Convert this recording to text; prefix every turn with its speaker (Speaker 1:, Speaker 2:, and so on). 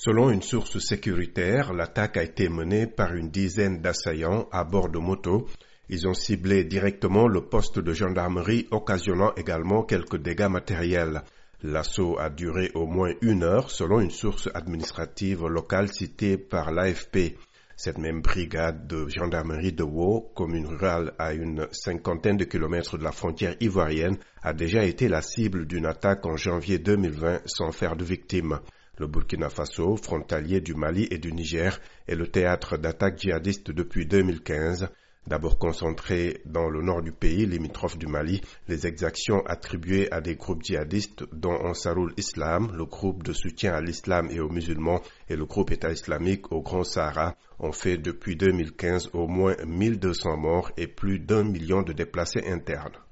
Speaker 1: Selon une source sécuritaire, l'attaque a été menée par une dizaine d'assaillants à bord de motos. Ils ont ciblé directement le poste de gendarmerie, occasionnant également quelques dégâts matériels. L'assaut a duré au moins 1 heure, selon une source administrative locale citée par l'AFP. Cette même brigade de gendarmerie de Wau, commune rurale à une 50aine de kilomètres de la frontière ivoirienne, a déjà été la cible d'une attaque en janvier 2020 sans faire de victimes. Le Burkina Faso, frontalier du Mali et du Niger, est le théâtre d'attaques djihadistes depuis 2015. D'abord concentrées dans le nord du pays, limitrophe du Mali, les exactions attribuées à des groupes djihadistes dont Ansarul Islam, le groupe de soutien à l'islam et aux musulmans, et le groupe État islamique au Grand Sahara, ont fait depuis 2015 au moins 1200 morts et plus d'1 million de déplacés internes.